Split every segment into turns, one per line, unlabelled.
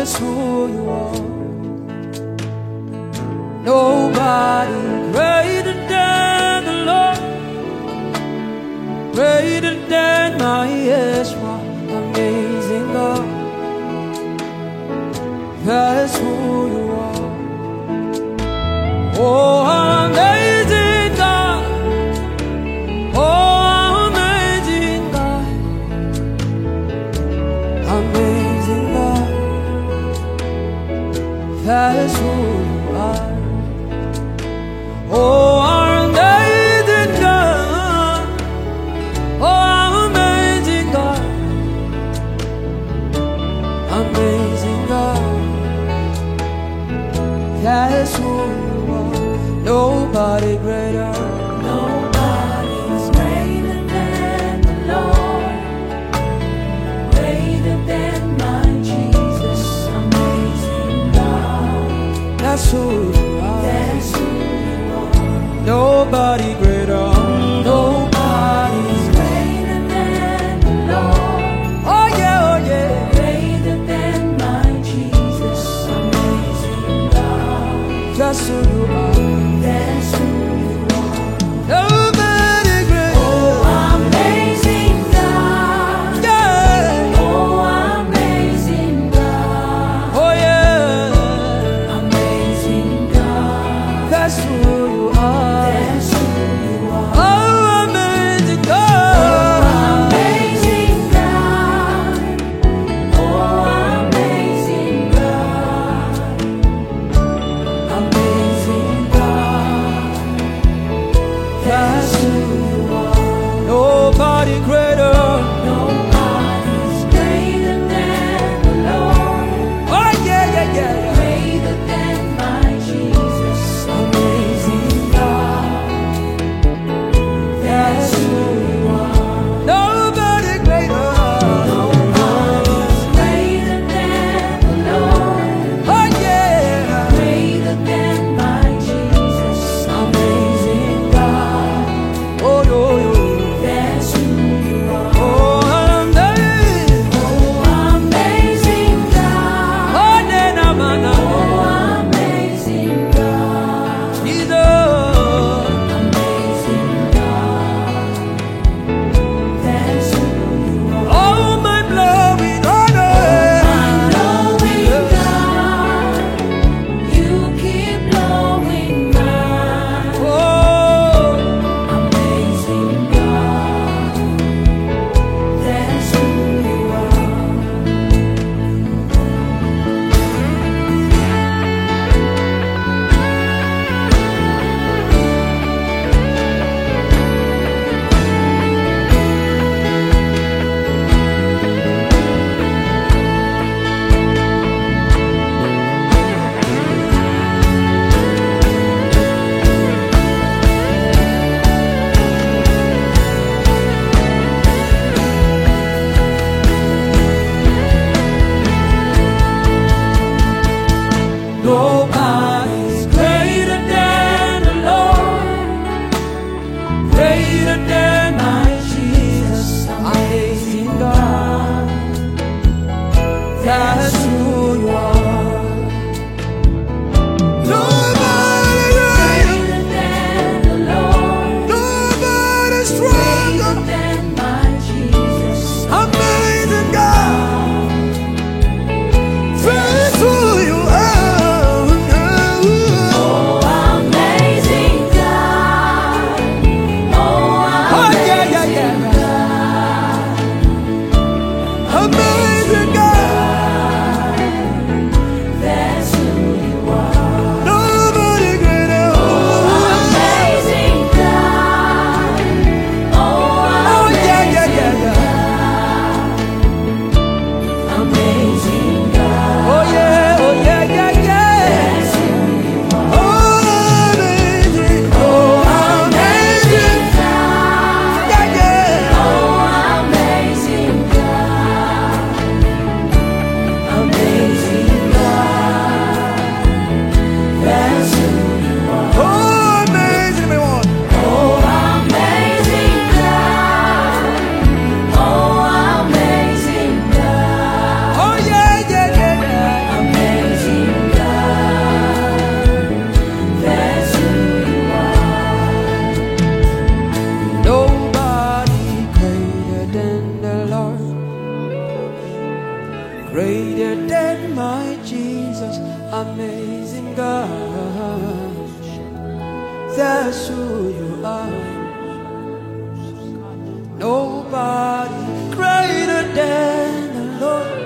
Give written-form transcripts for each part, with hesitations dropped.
That's who you are. Nobody greater than the Lord, greater than my Yeshua, amazing God. That's who you are. Oh, amazing God. Oh, amazing God. Amazing God. That's who you are. Oh, amazing God. Oh, amazing God. Amazing God. That's who you are. Nobody greater.
Nobody's greater than the Lord, greater than my Jesus, amazing God.
That's who you are.
That's who you are.
Nobody greater.
Nobody's greater than the Lord,
Oh yeah, oh yeah.
greater than my Jesus, amazing God.
That's who you are.
That's who you are.
Nobody greater.
Oh, amazing God.
Yeah.
Oh, amazing God.
Oh yeah.
Amazing God.
That's who you are.
That's who you are.
Oh, amazing God.
Amazing God. Oh, amazing God. Amazing God.
That's who you are. Nobody greater than the Lord,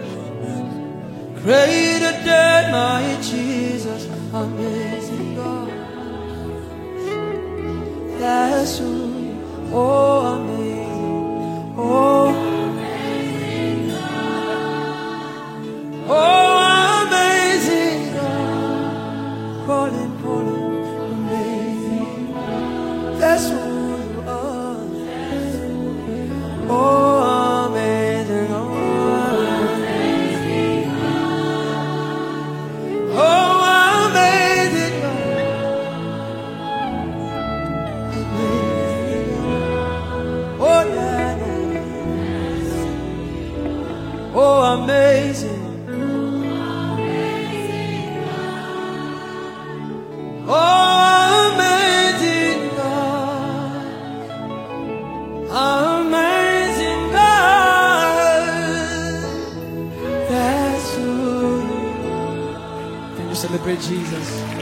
greater than my Jesus, amazing God. That's who you are. Oh, amazing. Oh, amazing God. Oh, amazing God. Calling, amazing. That's who you are. Oh, amazing God. Oh, amazing God. Amazing God. Oh, yeah, yeah. Oh, amazing. Oh, amazing God. Amazing God. That's who you are. Can you celebrate Jesus?